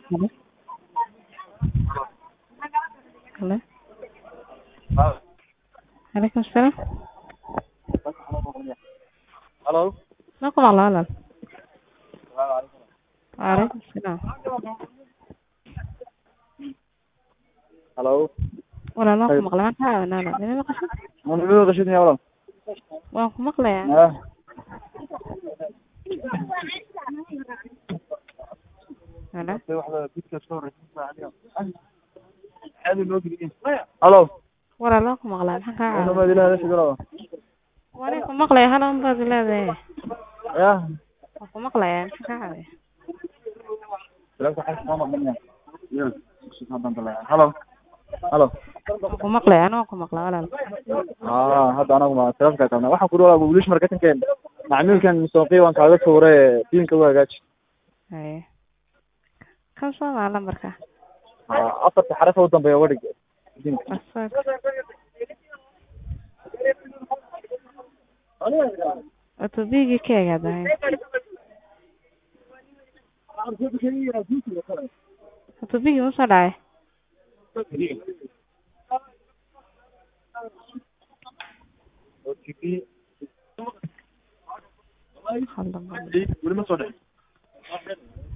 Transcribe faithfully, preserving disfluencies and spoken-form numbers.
Hello? Hello? Alaikum salaam. Hello. Ma ku maqlaa walaal? Waalaikum salaam. Hello. Walaal waan ku Hey. maqlaa. Maxaa caawinaa walaal? Inama qashin? Mana video qashid ya walaal. Waan ku maqlayaa. Ah. Hello? Hello. Walaal waan ku maqlaa. Maxaa kaa Wana ma caawinaa? dilaha shidro. Waan ku maqlayaa. Hal un baad leedahay. Ya. Waan ku maqlayaa. Maxaa kaa caawinaa? Salaamta xaas ma maqlina. Ya. Hello. Hello. Waan ku maqlayaa. Anoo waan ku maqlaa walaal. Ah, hadda anagu ma telefonka taabna. Waxaan ku dhawaaqay English marketing keen. Macmiilkan suuqii waan kaaga tuuray diinka u hagaaj. Haye. Kan soo maa lambarka? Ah, afarta xaraf u dambeeya wadhig. Diinka. Asal. Wato bigi keega dahay. Wato bigi musa dhacay. O T P. Hal lambar. Wali ma soo dhacay.